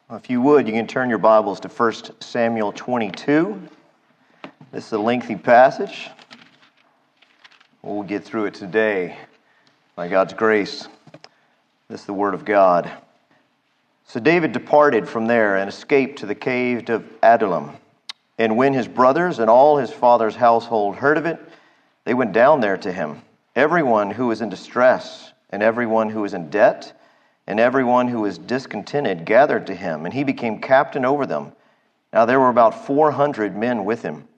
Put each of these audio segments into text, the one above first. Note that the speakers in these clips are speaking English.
If you would, you can turn your Bibles to 1 Samuel 22. This is a lengthy passage. We'll get through it today by God's grace. This is the Word of God. So David departed from there and escaped to the cave of Adullam. And when his brothers and all his father's household heard of it, they went down there to him. Everyone who was in distress, and everyone who was in debt, and everyone who was discontented gathered to him, and he became captain over them. Now there were about 400 men with him.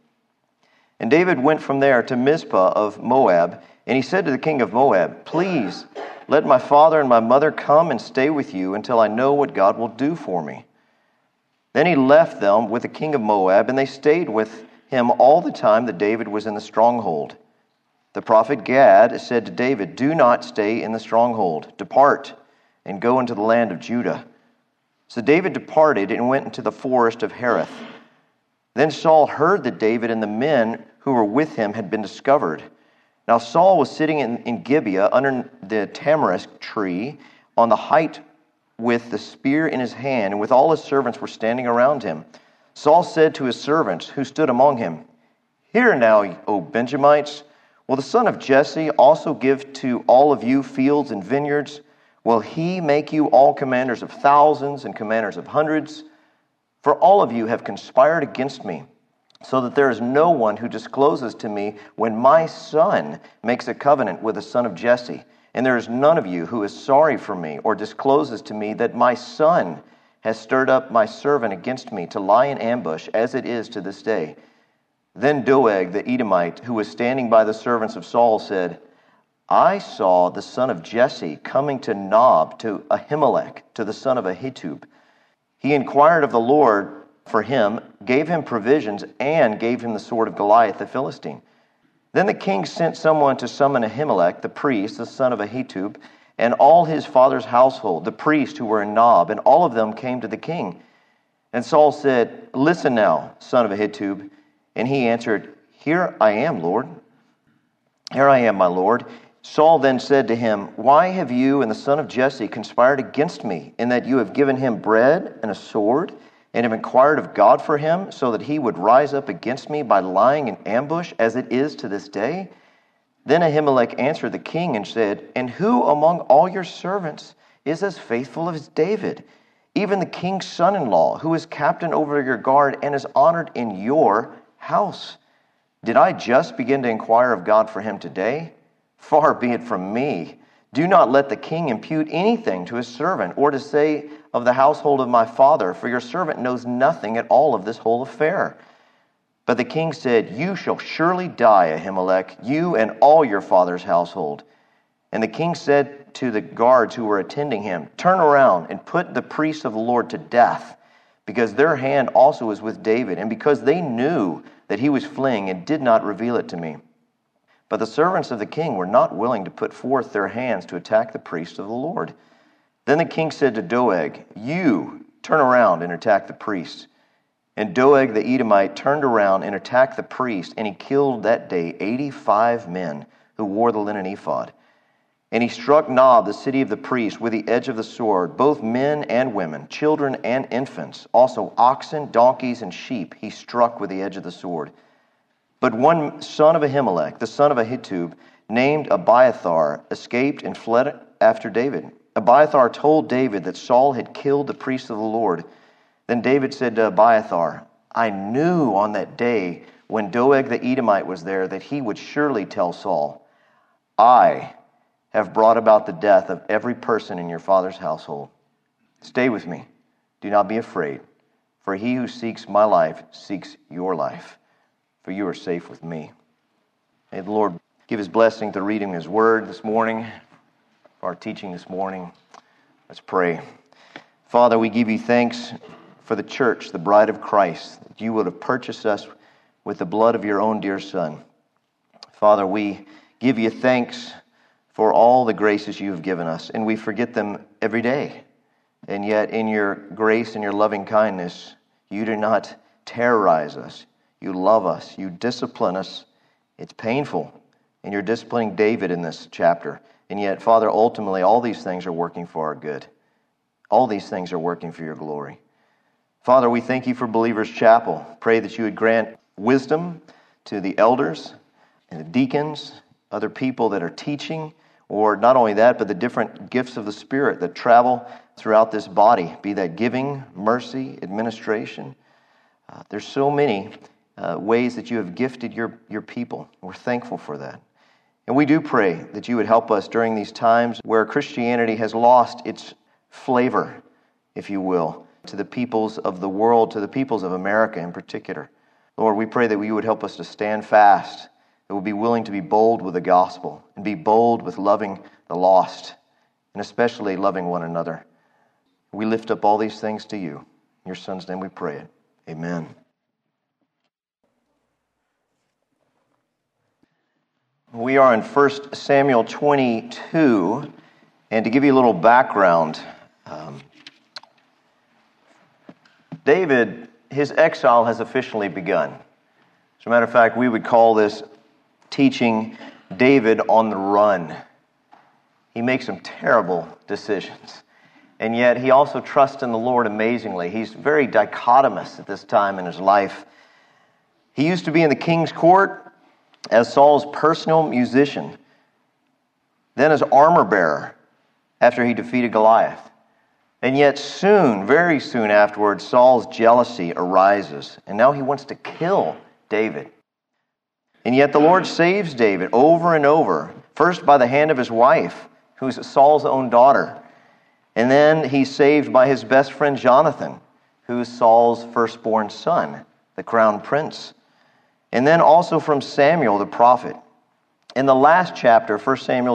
And David went from there to Mizpah of Moab, and he said to the king of Moab, "Please, let my father and my mother come and stay with you until I know what God will do for me." Then he left them with the king of Moab, and they stayed with him all the time that David was in the stronghold. The prophet Gad said to David, "Do not stay in the stronghold. Depart and go into the land of Judah." So David departed and went into the forest of Hereth. Then Saul heard that David and the men who were with him had been discovered. Now Saul was sitting in Gibeah under the tamarisk tree on the height with the spear in his hand, and with all his servants were standing around him. Saul said to his servants who stood among him, "Hear now, O Benjamites, will the son of Jesse also give to all of you fields and vineyards? Will he make you all commanders of thousands and commanders of hundreds? For all of you have conspired against me, so that there is no one who discloses to me when my son makes a covenant with the son of Jesse. And there is none of you who is sorry for me or discloses to me that my son has stirred up my servant against me to lie in ambush, as it is to this day." Then Doeg the Edomite, who was standing by the servants of Saul, said, "I saw the son of Jesse coming to Nob to Ahimelech, to the son of Ahitub. He inquired of the Lord for him, gave him provisions, and gave him the sword of Goliath the Philistine." Then the king sent someone to summon Ahimelech, the priest, the son of Ahitub, and all his father's household, the priests who were in Nob, and all of them came to the king. And Saul said, "Listen now, son of Ahitub." And he answered, "Here I am, Lord. Here I am, my lord." Saul then said to him, "Why have you and the son of Jesse conspired against me, in that you have given him bread and a sword, and have inquired of God for him, so that he would rise up against me by lying in ambush, as it is to this day?" Then Ahimelech answered the king and said, "And who among all your servants is as faithful as David, even the king's son-in-law, who is captain over your guard and is honored in your house? Did I just begin to inquire of God for him today? Far be it from me. Do not let the king impute anything to his servant, or to say of the household of my father, for your servant knows nothing at all of this whole affair." But the king said, "You shall surely die, Ahimelech, you and all your father's household." And the king said to the guards who were attending him, "Turn around and put the priests of the Lord to death, because their hand also is with David, and because they knew that he was fleeing and did not reveal it to me." But the servants of the king were not willing to put forth their hands to attack the priests of the Lord. Then the king said to Doeg, "You turn around and attack the priests." And Doeg the Edomite turned around and attacked the priest, and he killed that day 85 men who wore the linen ephod. And he struck Nob, the city of the priests, with the edge of the sword, both men and women, children and infants, also oxen, donkeys, and sheep he struck with the edge of the sword. But one son of Ahimelech, the son of Ahitub, named Abiathar, escaped and fled after David. Abiathar told David that Saul had killed the priests of the Lord. Then David said to Abiathar, "I knew on that day when Doeg the Edomite was there that he would surely tell Saul, 'I have brought about the death of every person in your father's household.' Stay with me. Do not be afraid, for he who seeks my life seeks your life, for you are safe with me." May the Lord give his blessing to reading his word this morning, for our teaching this morning. Let's pray. Father, we give you thanks for the church, the bride of Christ, that you would have purchased us with the blood of your own dear Son. Father, we give you thanks for all the graces you have given us, and we forget them every day. And yet, in your grace and your loving kindness, you do not terrorize us. You love us. You discipline us. It's painful. And you're disciplining David in this chapter. And yet, Father, ultimately, all these things are working for our good. All these things are working for your glory. Father, we thank you for Believers Chapel. Pray that you would grant wisdom to the elders and the deacons, other people that are teaching, or not only that, but the different gifts of the Spirit that travel throughout this body, be that giving, mercy, administration. There's so many ways that you have gifted your people. We're thankful for that. And we do pray that you would help us during these times where Christianity has lost its flavor, if you will, to the peoples of the world, to the peoples of America in particular. Lord, we pray that you would help us to stand fast, that we'll be willing to be bold with the gospel and be bold with loving the lost, and especially loving one another. We lift up all these things to you. In your Son's name we pray it. Amen. We are in 1 Samuel 22, and to give you a little background, David, his exile has officially begun. As a matter of fact, we would call this teaching David on the run. He makes some terrible decisions, and yet he also trusts in the Lord amazingly. He's very dichotomous at this time in his life. He used to be in the king's court as Saul's personal musician, then as armor bearer after he defeated Goliath. And yet soon, very soon afterwards, Saul's jealousy arises, and now he wants to kill David. And yet the Lord saves David over and over, first by the hand of his wife, who's Saul's own daughter, and then he's saved by his best friend Jonathan, who's Saul's firstborn son, the crown prince. And then also from Samuel the prophet. In the last chapter, 1 Samuel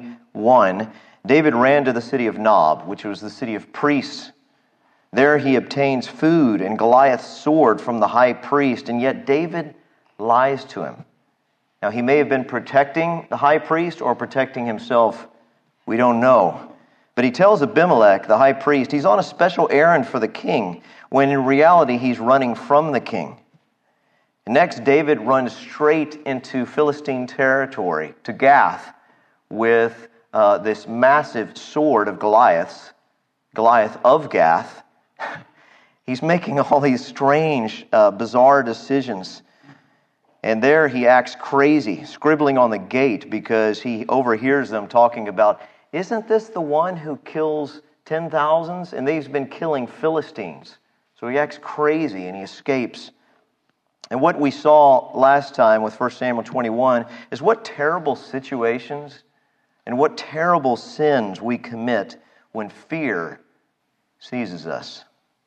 21, David ran to the city of Nob, which was the city of priests. There he obtains food and Goliath's sword from the high priest, and yet David lies to him. Now, he may have been protecting the high priest or protecting himself. We don't know. But he tells Abimelech, the high priest, he's on a special errand for the king, when in reality he's running from the king. Next, David runs straight into Philistine territory, to Gath, with this massive sword of Goliath of Gath. He's making all these strange, bizarre decisions. And there he acts crazy, scribbling on the gate because he overhears them talking about, isn't this the one who kills 10,000s? And they've been killing Philistines. So he acts crazy and he escapes. And what we saw last time with 1 Samuel 21 is what terrible situations and what terrible sins we commit when fear seizes us.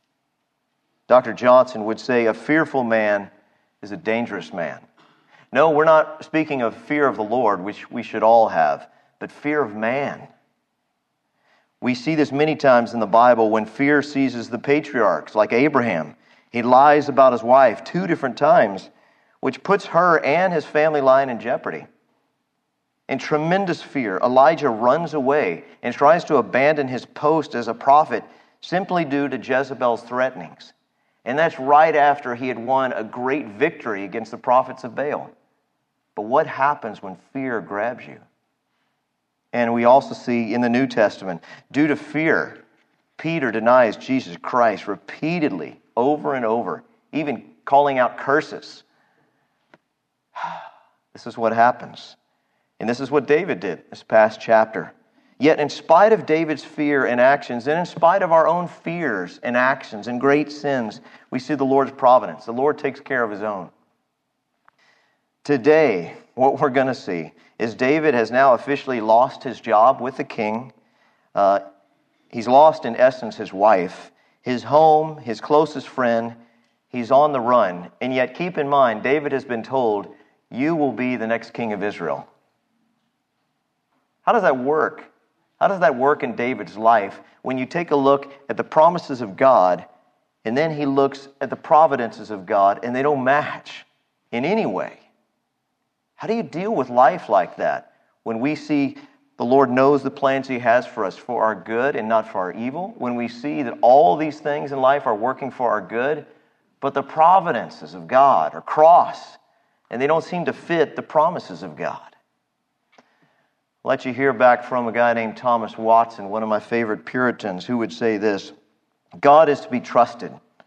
Dr. Johnson would say, a fearful man is a dangerous man. No, we're not speaking of fear of the Lord, which we should all have, but fear of man. We see this many times in the Bible when fear seizes the patriarchs, like Abraham. He lies about his wife 2 different times, which puts her and his family line in jeopardy. In tremendous fear, Elijah runs away and tries to abandon his post as a prophet simply due to Jezebel's threatenings. And that's right after he had won a great victory against the prophets of Baal. But what happens when fear grabs you? And we also see in the New Testament, due to fear, Peter denies Jesus Christ repeatedly, over and over, even calling out curses. This is what happens. And this is what David did this past chapter. Yet in spite of David's fear and actions, and in spite of our own fears and actions and great sins, we see the Lord's providence. The Lord takes care of his own. Today, what we're going to see is David has now officially lost his job with the king. He's lost, in essence, his wife, his home, his closest friend. He's on the run. And yet, keep in mind, David has been told, you will be the next king of Israel. How does that work? How does that work in David's life when you take a look at the promises of God and then he looks at the providences of God and they don't match in any way? How do you deal with life like that when we see the Lord knows the plans he has for us for our good and not for our evil? When we see that all these things in life are working for our good, but the providences of God are cross and they don't seem to fit the promises of God. I'll let you hear back from a guy named Thomas Watson, one of my favorite Puritans, who would say this: God is to be trusted.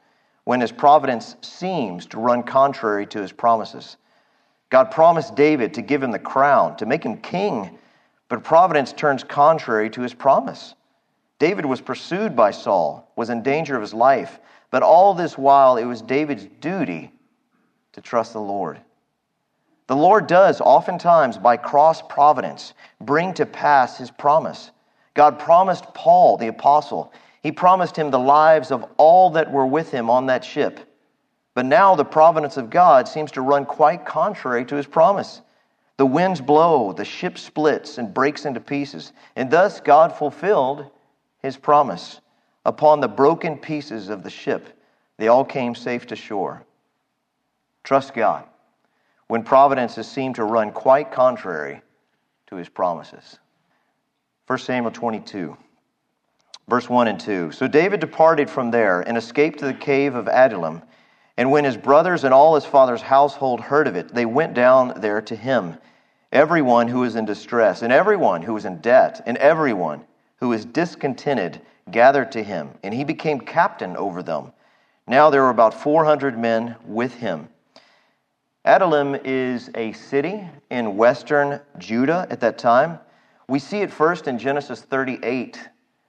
when his providence seems to run contrary to his promises. God promised David to give him the crown, to make him king, but providence turns contrary to his promise. David was pursued by Saul, was in danger of his life, but all this while it was David's duty to trust the Lord. The Lord does oftentimes, by cross providence, bring to pass his promise. God promised Paul, the apostle, he promised him the lives of all that were with him on that ship. But now the providence of God seems to run quite contrary to his promise. The winds blow, the ship splits and breaks into pieces, and thus God fulfilled his promise. Upon the broken pieces of the ship, they all came safe to shore. Trust God when providences seem to run quite contrary to his promises. 1 Samuel 22, verse 1 and 2. So David departed from there and escaped to the cave of Adullam. And when his brothers and all his father's household heard of it, they went down there to him, everyone who was in distress, and everyone who was in debt, and everyone who was discontented gathered to him, and he became captain over them. Now there were about 400 men with him. Adullam is a city in western Judah at that time. We see it first in Genesis 38.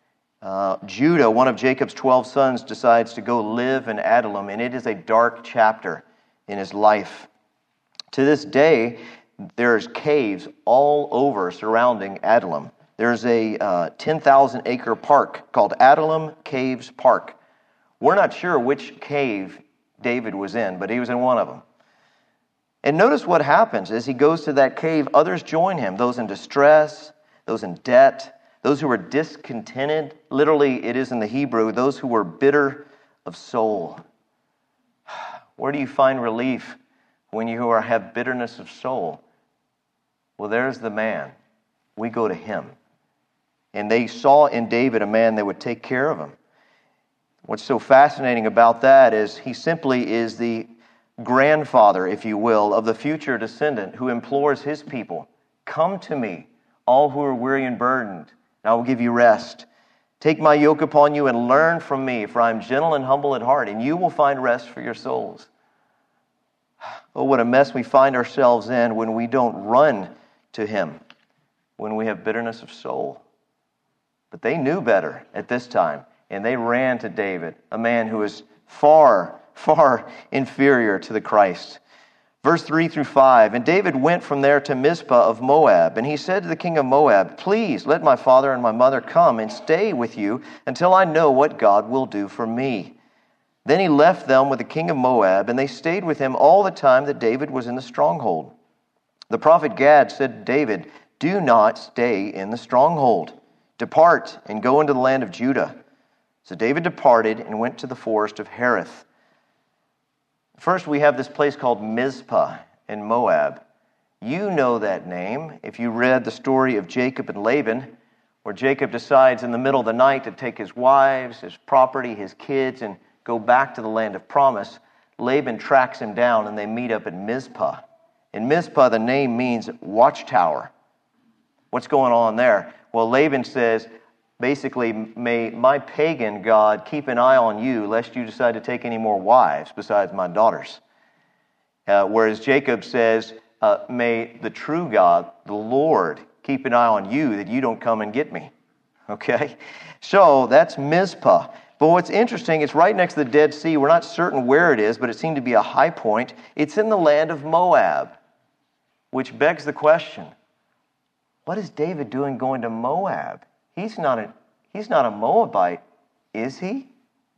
Judah, one of Jacob's 12 sons, decides to go live in Adullam, and it is a dark chapter in his life. To this day, there's caves all over surrounding Adullam. There's a 10,000-acre park called Adullam Caves Park. We're not sure which cave David was in, but he was in one of them. And notice what happens as he goes to that cave. Others join him, those in distress, those in debt, those who were discontented. Literally, it is in the Hebrew, those who were bitter of soul. Where do you find relief when you have bitterness of soul? Well, there's the man. We go to him. And they saw in David a man that would take care of him. What's so fascinating about that is he simply is the grandfather, if you will, of the future descendant who implores his people, "Come to me, all who are weary and burdened, and I will give you rest. Take my yoke upon you and learn from me, for I am gentle and humble at heart, and you will find rest for your souls." Oh, what a mess we find ourselves in when we don't run to him, when we have bitterness of soul. But they knew better at this time, and they ran to David, a man who is far inferior to the Christ. Verse 3 through 5, and David went from there to Mizpah of Moab, and he said to the king of Moab, "Please let my father and my mother come and stay with you until I know what God will do for me." Then he left them with the king of Moab, and they stayed with him all the time that David was in the stronghold. The prophet Gad said to David, "Do not stay in the stronghold. Depart and go into the land of Judah." So David departed and went to the forest of Hereth. First, we have this place called Mizpah in Moab. You know that name if you read the story of Jacob and Laban, where Jacob decides in the middle of the night to take his wives, his property, his kids, and go back to the land of promise. Laban tracks him down, and they meet up at Mizpah. In Mizpah, the name means watchtower. What's going on there? Well, Laban says, basically, may my pagan God keep an eye on you, lest you decide to take any more wives besides my daughters. Whereas Jacob says, may the true God, the Lord, keep an eye on you, that you don't come and get me. Okay? So that's Mizpah. But what's interesting, it's right next to the Dead Sea. We're not certain where it is, but it seemed to be a high point. It's in the land of Moab, which begs the question, what is David doing going to Moab? He's not a Moabite, is he?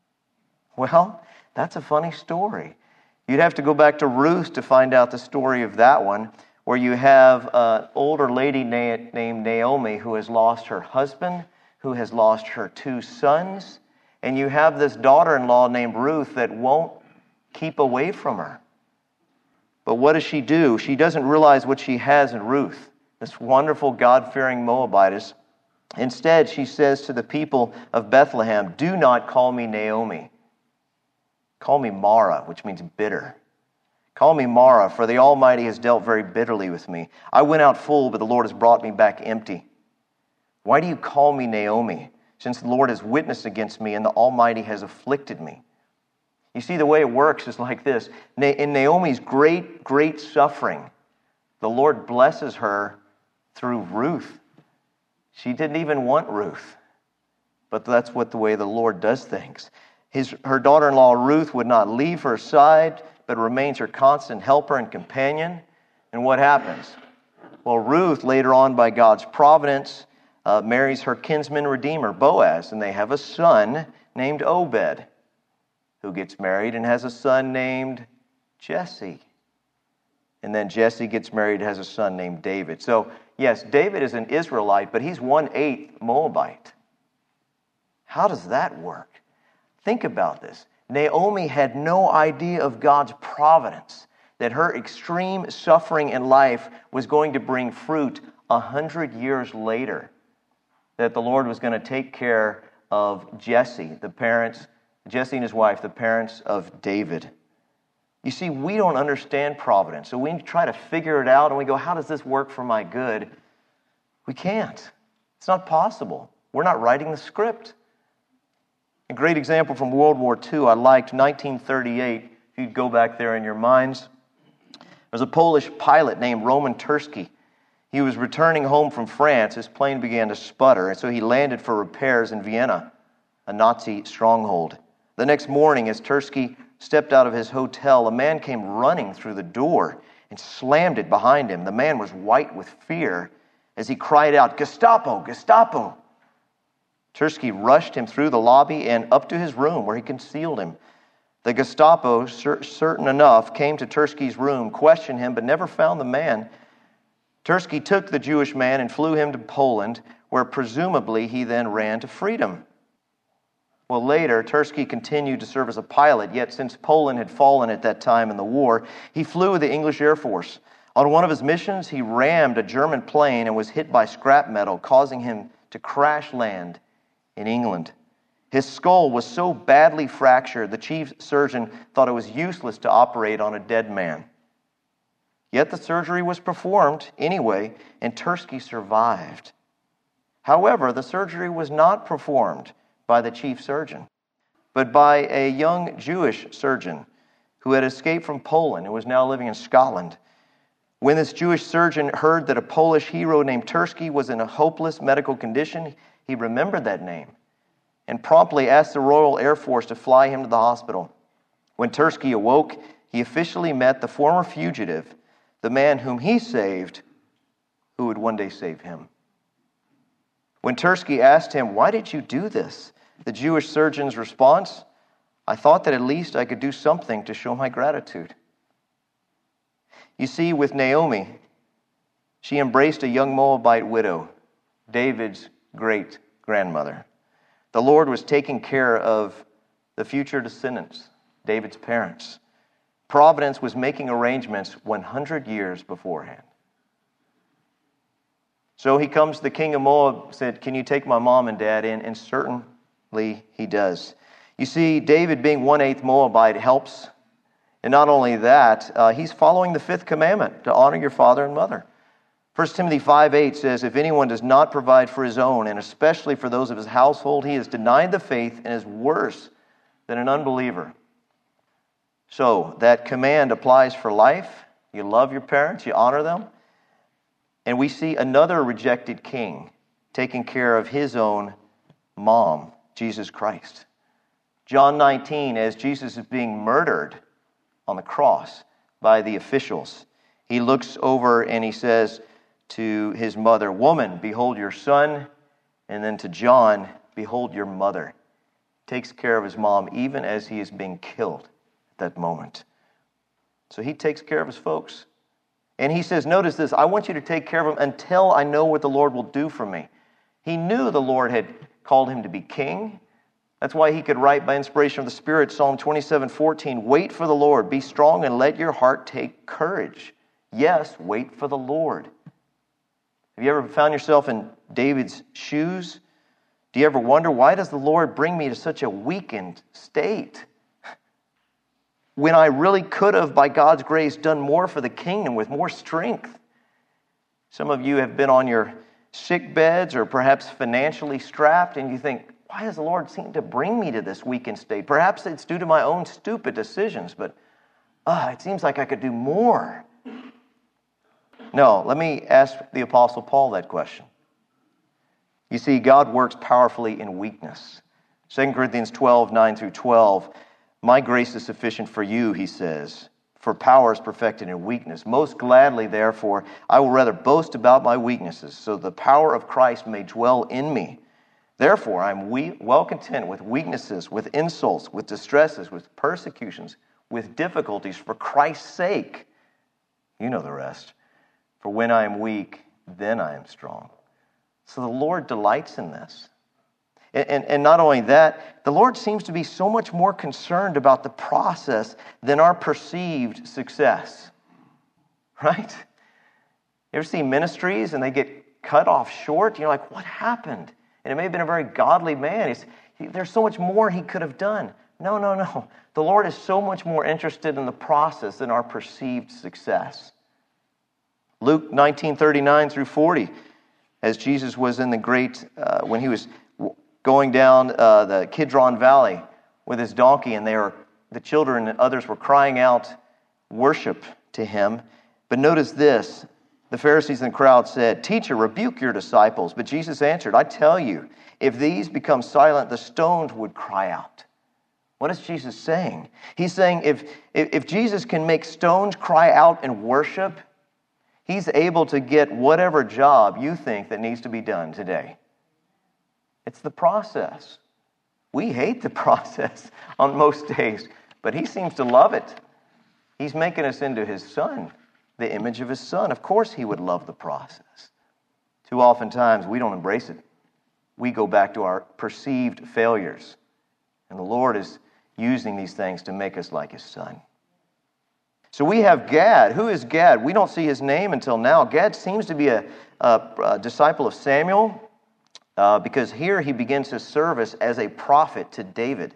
Well, that's a funny story. You'd have to go back to Ruth to find out the story of that one, where you have an older lady named Naomi who has lost her husband, who has lost her 2 sons, and you have this daughter-in-law named Ruth that won't keep away from her. But what does she do? She doesn't realize what she has in Ruth, this wonderful God-fearing Moabitess. Instead, she says to the people of Bethlehem, "Do not call me Naomi. Call me Mara," which means bitter. "Call me Mara, for the Almighty has dealt very bitterly with me. I went out full, but the Lord has brought me back empty. Why do you call me Naomi, since the Lord has witnessed against me and the Almighty has afflicted me?" You see, the way it works is like this. In Naomi's great, great suffering, the Lord blesses her through Ruth. She didn't even want Ruth, but that's the way the Lord does things. Her daughter-in-law Ruth would not leave her side, but remains her constant helper and companion. And what happens? Well, Ruth, later on by God's providence, marries her kinsman redeemer, Boaz, and they have a son named Obed, who gets married and has a son named Jesse. And then Jesse gets married and has a son named David. So, yes, David is an Israelite, but he's 1/8 Moabite. How does that work? Think about this. Naomi had no idea of God's providence, that her extreme suffering in life was going to bring fruit 100 years later, that the Lord was going to take care of Jesse and his wife, the parents of David. You see, we don't understand providence, so we try to figure it out, and we go, how does this work for my good? We can't. It's not possible. We're not writing the script. A great example from World War II, I liked 1938, if you'd go back there in your minds. There was a Polish pilot named Roman Tursky. He was returning home from France. His plane began to sputter, and so he landed for repairs in Vienna, a Nazi stronghold. The next morning, as Tursky stepped out of his hotel, a man came running through the door and slammed it behind him. The man was white with fear as he cried out, "Gestapo! Gestapo!" Tursky rushed him through the lobby and up to his room where he concealed him. The Gestapo, certain enough, came to Tursky's room, questioned him, but never found the man. Tursky took the Jewish man and flew him to Poland, where presumably he then ran to freedom. Well, later, Tursky continued to serve as a pilot, yet since Poland had fallen at that time in the war, he flew with the English Air Force. On one of his missions, he rammed a German plane and was hit by scrap metal, causing him to crash land in England. His skull was so badly fractured, the chief surgeon thought it was useless to operate on a dead man. Yet the surgery was performed anyway, and Tursky survived. However, the surgery was not performed by the chief surgeon, but by a young Jewish surgeon who had escaped from Poland and was now living in Scotland. When this Jewish surgeon heard that a Polish hero named Tursky was in a hopeless medical condition, he remembered that name and promptly asked the Royal Air Force to fly him to the hospital. When Tursky awoke, he officially met the former fugitive, the man whom he saved, who would one day save him. When Tursky asked him, "Why did you do this?" the Jewish surgeon's response, "I thought that at least I could do something to show my gratitude." You see, with Naomi, she embraced a young Moabite widow, David's great-grandmother. The Lord was taking care of the future descendants, David's parents. Providence was making arrangements 100 years beforehand. So he comes to the king of Moab, said, "Can you take my mom and dad in?" And certainly he does. You see, David being 1/8 Moabite helps. And not only that, he's following the 5th commandment to honor your father and mother. 1 Timothy 5:8 says, "If anyone does not provide for his own, and especially for those of his household, he has denied the faith and is worse than an unbeliever." So that command applies for life. You love your parents, you honor them. And we see another rejected king taking care of his own mom, Jesus Christ. John 19, as Jesus is being murdered on the cross by the officials, he looks over and he says to his mother, "Woman, behold your son." And then to John, "Behold your mother." Takes care of his mom even as he is being killed at that moment. So he takes care of his folks. And he says, notice this, "I want you to take care of them until I know what the Lord will do for me." He knew the Lord had called him to be king. That's why he could write by inspiration of the Spirit, Psalm 27:14, "Wait for the Lord, be strong and let your heart take courage." Yes, wait for the Lord. Have you ever found yourself in David's shoes? Do you ever wonder, why does the Lord bring me to such a weakened state? When I really could have, by God's grace, done more for the kingdom with more strength. Some of you have been on your sick beds or perhaps financially strapped, and you think, why does the Lord seem to bring me to this weakened state? Perhaps it's due to my own stupid decisions, but it seems like I could do more. No, let me ask the Apostle Paul that question. You see, God works powerfully in weakness. 2 Corinthians 12, 9 through 12, my grace is sufficient for you, he says, for power is perfected in weakness. Most gladly, therefore, I will rather boast about my weaknesses, so the power of Christ may dwell in me. Therefore, I am well content with weaknesses, with insults, with distresses, with persecutions, with difficulties for Christ's sake. You know the rest. For when I am weak, then I am strong. So the Lord delights in this. And not only that, the Lord seems to be so much more concerned about the process than our perceived success. Right? You ever see ministries and they get cut off short? You're like, what happened? And it may have been a very godly man. There's so much more he could have done. No. The Lord is so much more interested in the process than our perceived success. Luke 19:39 through 40, as Jesus was in the great, when he was going down the Kidron Valley with his donkey, and the children and others were crying out worship to him. But notice this, the Pharisees and the crowd said, "Teacher, rebuke your disciples." But Jesus answered, "I tell you, if these become silent, the stones would cry out." What is Jesus saying? He's saying if Jesus can make stones cry out in worship, he's able to get whatever job you think that needs to be done today. It's the process. We hate the process on most days, but he seems to love it. He's making us into his son, the image of his son. Of course he would love the process. Too often times we don't embrace it. We go back to our perceived failures. And the Lord is using these things to make us like his son. So we have Gad. Who is Gad? We don't see his name until now. Gad seems to be a disciple of Samuel because here he begins his service as a prophet to David.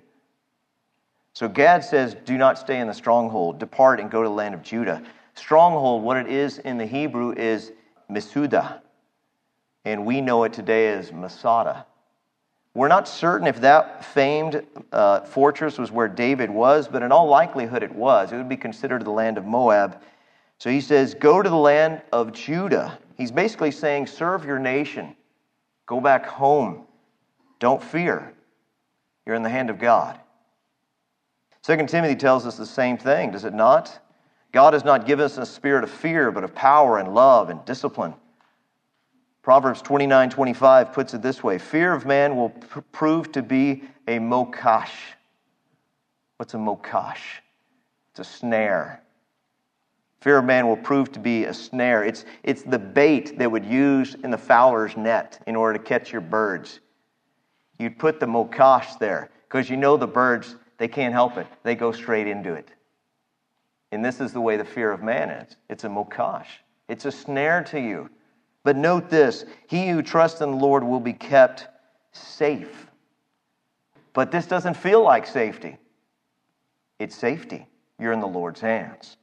So Gad says, do not stay in the stronghold. Depart and go to the land of Judah. Stronghold, what it is in the Hebrew is Misudah. And we know it today as Masada. We're not certain if that famed fortress was where David was, but in all likelihood it was. It would be considered the land of Moab. So he says, go to the land of Judah. He's basically saying, serve your nation. Go back home. Don't fear. You're in the hand of God. 2 Timothy tells us the same thing, does it not? God has not given us a spirit of fear, but of power and love and discipline. Proverbs 29:25 puts it this way, fear of man will prove to be a mokash. What's a mokash? It's a snare. Fear of man will prove to be a snare. It's the bait that would use in the fowler's net in order to catch your birds. You'd put the mokash there because you know the birds, they can't help it. They go straight into it. And this is the way the fear of man is. It's a mokash. It's a snare to you. But note this, he who trusts in the Lord will be kept safe. But this doesn't feel like safety. It's safety. You're in the Lord's hands.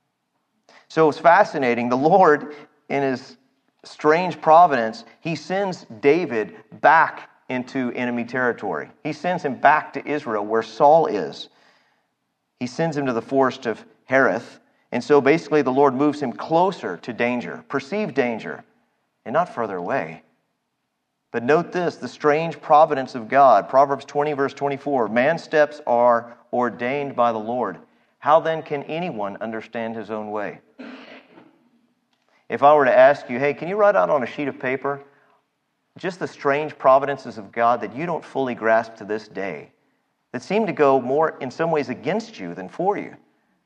So it's fascinating. The Lord, in his strange providence, he sends David back into enemy territory. He sends him back to Israel, where Saul is. He sends him to the forest of Hereth. And so basically the Lord moves him closer to danger, perceived danger, and not further away. But note this, the strange providence of God. Proverbs 20, verse 24, man's steps are ordained by the Lord. How then can anyone understand his own way? If I were to ask you, hey, can you write out on a sheet of paper just the strange providences of God that you don't fully grasp to this day, that seem to go more in some ways against you than for you?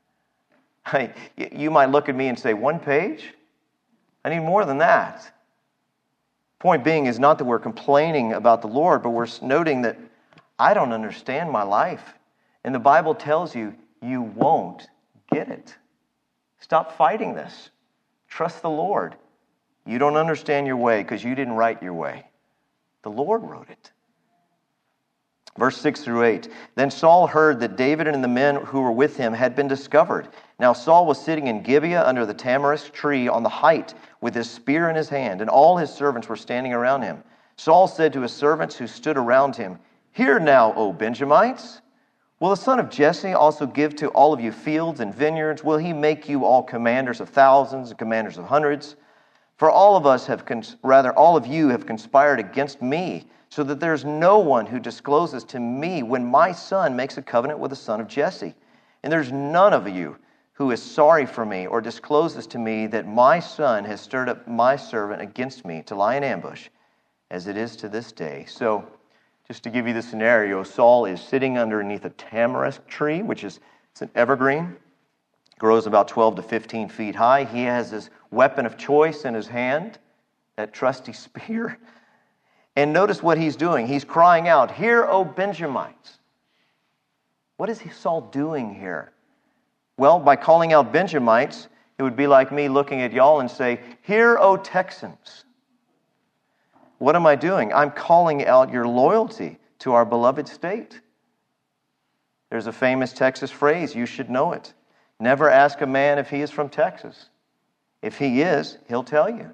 You might look at me and say, 1 page? I need more than that. Point being is not that we're complaining about the Lord, but we're noting that I don't understand my life. And the Bible tells you, you won't get it. Stop fighting this. Trust the Lord. You don't understand your way because you didn't write your way. The Lord wrote it. Verse 6 through 8. Then Saul heard that David and the men who were with him had been discovered. Now Saul was sitting in Gibeah under the tamarisk tree on the height with his spear in his hand, and all his servants were standing around him. Saul said to his servants who stood around him, Hear now, O Benjamites. Will the son of Jesse also give to all of you fields and vineyards? Will he make you all commanders of thousands and commanders of hundreds? For all of you have conspired against me, so that there is no one who discloses to me when my son makes a covenant with the son of Jesse. And there's none of you who is sorry for me or discloses to me that my son has stirred up my servant against me to lie in ambush, as it is to this day. So, just to give you the scenario, Saul is sitting underneath a tamarisk tree, it's an evergreen, grows about 12 to 15 feet high. He has his weapon of choice in his hand, that trusty spear. And notice what he's doing. He's crying out, "Hear, O Benjamites." What is Saul doing here? Well, by calling out Benjamites, it would be like me looking at y'all and say, "Hear, O Texans." What am I doing? I'm calling out your loyalty to our beloved state. There's a famous Texas phrase, you should know it. Never ask a man if he is from Texas. If he is, he'll tell you.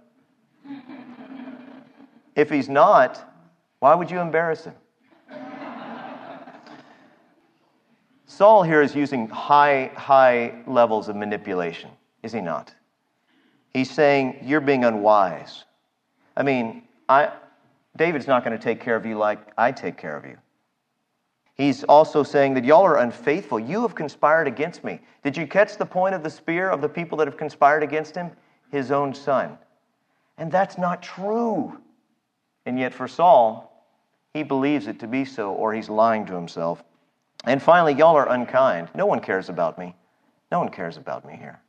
If he's not, why would you embarrass him? Saul here is using high levels of manipulation, is he not? He's saying, you're being unwise. I mean, David's not going to take care of you like I take care of you. He's also saying that y'all are unfaithful. You have conspired against me. Did you catch the point of the spear of the people that have conspired against him? His own son. And that's not true. And yet for Saul, he believes it to be so, or he's lying to himself. And finally, y'all are unkind. No one cares about me. No one cares about me here.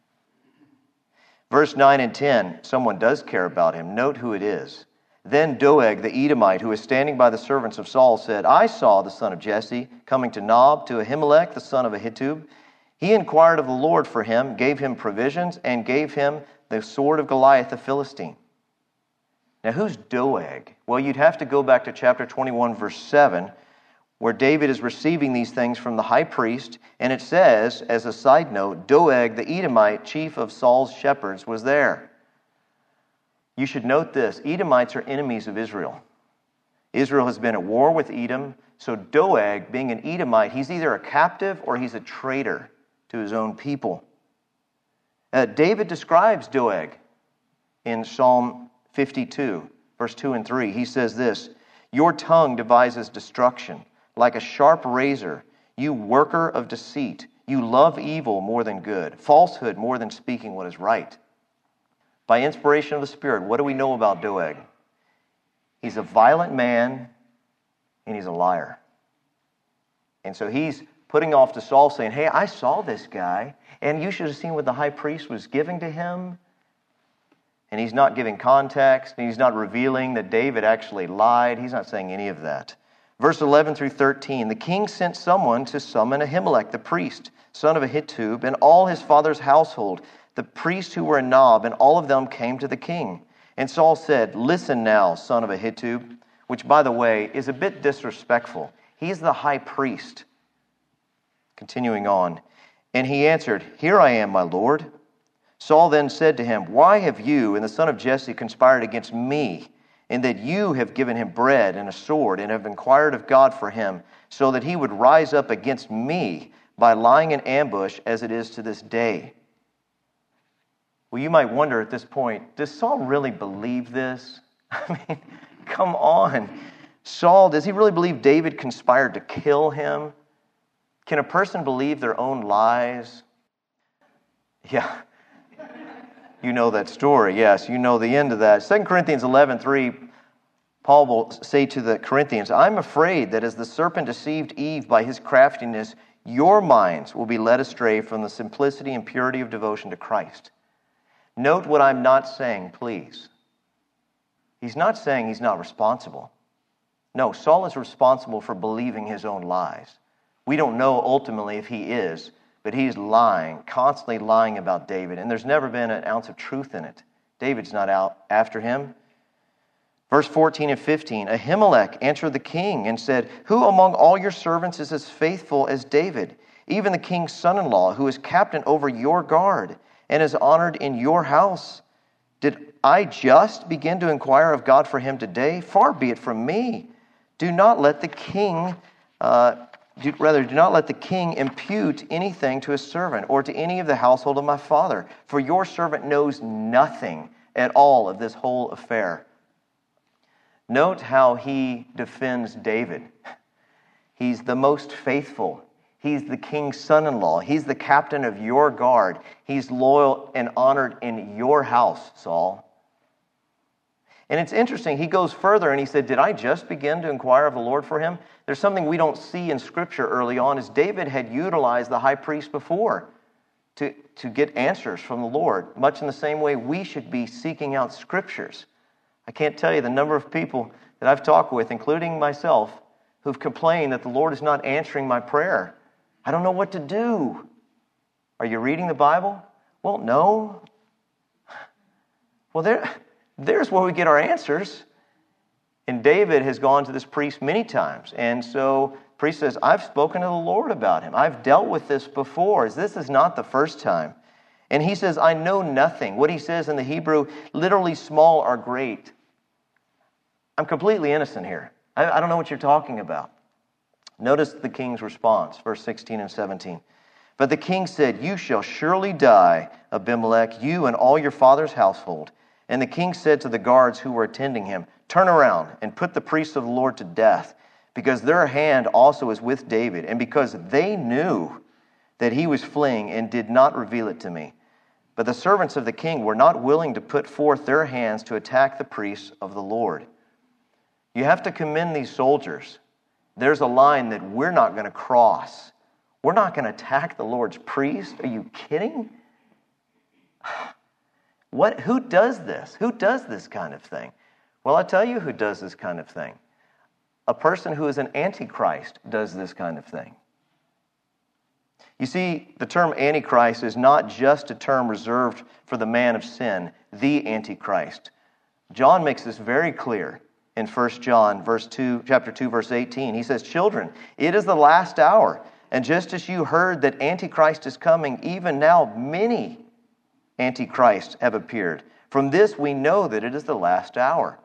Verse 9 and 10, someone does care about him. Note who it is. Then Doeg, the Edomite, who was standing by the servants of Saul, said, I saw the son of Jesse coming to Nob, to Ahimelech, the son of Ahitub. He inquired of the Lord for him, gave him provisions, and gave him the sword of Goliath the Philistine. Now, who's Doeg? Well, you'd have to go back to chapter 21, verse 7, where David is receiving these things from the high priest, and it says, as a side note, Doeg, the Edomite, chief of Saul's shepherds, was there. You should note this, Edomites are enemies of Israel. Israel has been at war with Edom, so Doeg, being an Edomite, he's either a captive or he's a traitor to his own people. David describes Doeg in Psalm 52, verse 2 and 3. He says this, your tongue devises destruction, like a sharp razor, you worker of deceit. You love evil more than good, falsehood more than speaking what is right. By inspiration of the Spirit, what do we know about Doeg? He's a violent man and he's a liar. And so he's putting off to Saul saying, hey, I saw this guy and you should have seen what the high priest was giving to him. And he's not giving context and he's not revealing that David actually lied. He's not saying any of that. Verse 11 through 13, the king sent someone to summon Ahimelech, the priest, son of Ahitub, and all his father's household, the priests who were in Nob, and all of them came to the king. And Saul said, listen now, son of Ahitub, which, by the way, is a bit disrespectful. He's the high priest. Continuing on. And he answered, here I am, my lord. Saul then said to him, why have you and the son of Jesse conspired against me, in that you have given him bread and a sword, and have inquired of God for him, so that he would rise up against me by lying in ambush as it is to this day? Well, you might wonder at this point, does Saul really believe this? I mean, come on. Saul, does he really believe David conspired to kill him? Can a person believe their own lies? Yeah. You know that story. Yes, you know the end of that. 2 Corinthians 11:3, Paul will say to the Corinthians, I'm afraid that as the serpent deceived Eve by his craftiness, your minds will be led astray from the simplicity and purity of devotion to Christ. Note what I'm not saying, please. He's not saying he's not responsible. No, Saul is responsible for believing his own lies. We don't know ultimately if he is, but he's lying, constantly lying about David, and there's never been an ounce of truth in it. David's not out after him. Verse 14 and 15, Ahimelech answered the king and said, who among all your servants is as faithful as David, even the king's son-in-law, who is captain over your guard and is honored in your house? Did I just begin to inquire of God for him today? Far be it from me Do not let the king, do not let the king impute anything to his servant or to any of the household of my father, for your servant knows nothing at all of this whole affair. Note how he defends David. He's the most faithful. He's the king's son-in-law. He's the captain of your guard. He's loyal and honored in your house, Saul. And it's interesting, he goes further and he said, did I just begin to inquire of the Lord for him? There's something we don't see in Scripture early on, is David had utilized the high priest before to get answers from the Lord, much in the same way we should be seeking out Scriptures. I can't tell you the number of people that I've talked with, including myself, who've complained that the Lord is not answering my prayer. I don't know what to do. Are you reading the Bible? Well, no. Well, there's where we get our answers. And David has gone to this priest many times. And so the priest says, I've spoken to the Lord about him. I've dealt with this before. This is not the first time. And he says, I know nothing. What he says in the Hebrew, literally small or great. I'm completely innocent here. I don't know what you're talking about. Notice the king's response, verse 16 and 17. But the king said, you shall surely die, Abimelech, you and all your father's household. And the king said to the guards who were attending him, turn around and put the priests of the Lord to death, because their hand also is with David, and because they knew that he was fleeing and did not reveal it to me. But the servants of the king were not willing to put forth their hands to attack the priests of the Lord. You have to commend these soldiers. There's a line that we're not going to cross. We're not going to attack the Lord's priest. Are you kidding? Who does this? Who does this kind of thing? Well, I'll tell you who does this kind of thing. A person who is an antichrist does this kind of thing. You see, the term antichrist is not just a term reserved for the man of sin, the antichrist. John makes this very clear in 1 John chapter 2, verse 18. He says, children, it is the last hour, and just as you heard that antichrist is coming, even now many antichrists have appeared. From this we know that it is the last hour.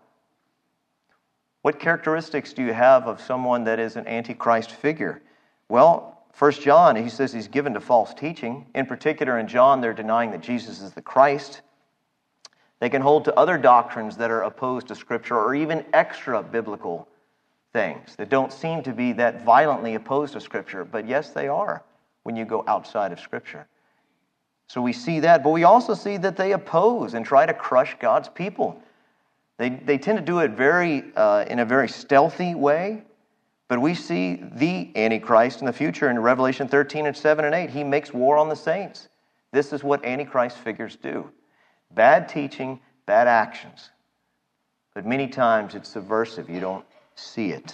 What characteristics do you have of someone that is an antichrist figure? Well, 1 John, he says he's given to false teaching. In particular, in John, they're denying that Jesus is the Christ. They can hold to other doctrines that are opposed to Scripture, or even extra biblical things that don't seem to be that violently opposed to Scripture. But yes, they are when you go outside of Scripture. So we see that, but we also see that they oppose and try to crush God's people. They tend to do it in a very stealthy way, but we see the Antichrist in the future in Revelation 13 and 7 and 8. He makes war on the saints. This is what Antichrist figures do. Bad teaching, bad actions. But many times it's subversive. You don't see it.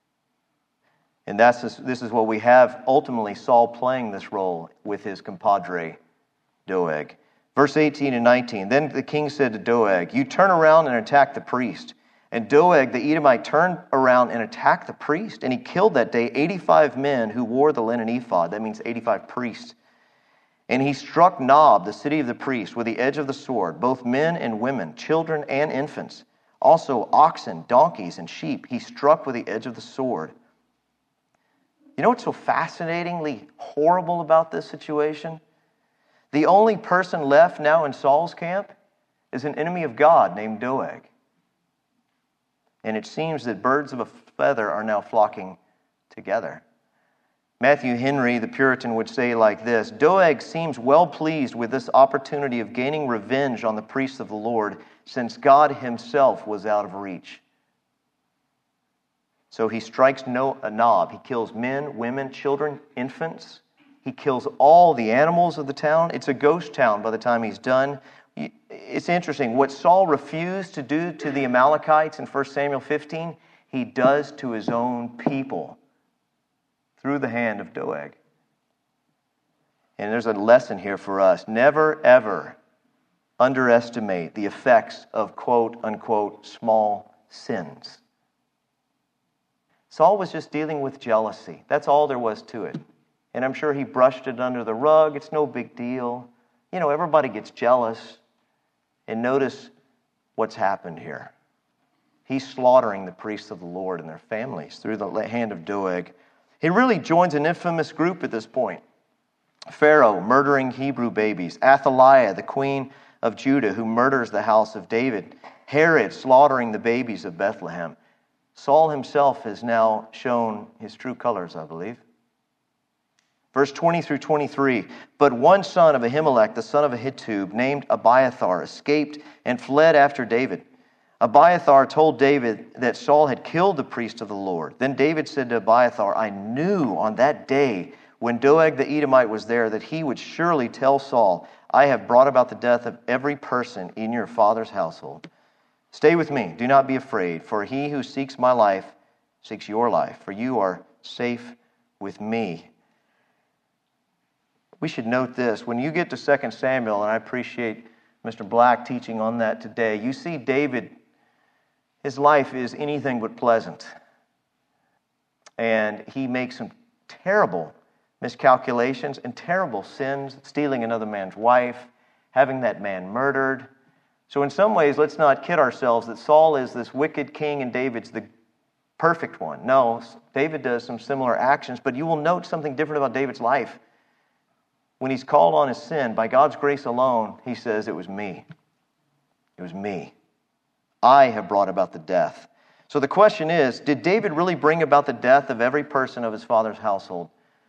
And this is what we have ultimately Saul playing this role with his compadre, Doeg. Verse 18 and 19, then the king said to Doeg, you turn around and attack the priest. And Doeg the Edomite turned around and attacked the priest, and he killed that day 85 men who wore the linen ephod. That means 85 priests. And he struck Nob, the city of the priests, with the edge of the sword, both men and women, children and infants. Also oxen, donkeys, and sheep he struck with the edge of the sword. You know what's so fascinatingly horrible about this situation? The only person left now in Saul's camp is an enemy of God named Doeg. And it seems that birds of a feather are now flocking together. Matthew Henry, the Puritan, would say like this, Doeg seems well pleased with this opportunity of gaining revenge on the priests of the Lord, since God himself was out of reach. So he strikes a Nob. He kills men, women, children, infants. He kills all the animals of the town. It's a ghost town by the time he's done. It's interesting. What Saul refused to do to the Amalekites in 1 Samuel 15, he does to his own people through the hand of Doeg. And there's a lesson here for us. Never, ever underestimate the effects of quote-unquote small sins. Saul was just dealing with jealousy. That's all there was to it. And I'm sure he brushed it under the rug. It's no big deal. You know, everybody gets jealous. And notice what's happened here. He's slaughtering the priests of the Lord and their families through the hand of Doeg. He really joins an infamous group at this point. Pharaoh murdering Hebrew babies. Athaliah, the queen of Judah, who murders the house of David. Herod slaughtering the babies of Bethlehem. Saul himself has now shown his true colors, I believe. Verse 20 through 23, but one son of Ahimelech, the son of Ahitub, named Abiathar, escaped and fled after David. Abiathar told David that Saul had killed the priest of the Lord. Then David said to Abiathar, I knew on that day when Doeg the Edomite was there that he would surely tell Saul, I have brought about the death of every person in your father's household. Stay with me, do not be afraid, for he who seeks my life seeks your life, for you are safe with me. We should note this. When you get to 2 Samuel, and I appreciate Mr. Black teaching on that today, you see David, his life is anything but pleasant. And he makes some terrible miscalculations and terrible sins, stealing another man's wife, having that man murdered. So in some ways, let's not kid ourselves that Saul is this wicked king and David's the perfect one. No, David does some similar actions, but you will note something different about David's life. When he's called on his sin, by God's grace alone, he says, it was me. It was me. I have brought about the death. So the question is, did David really bring about the death of every person of his father's household?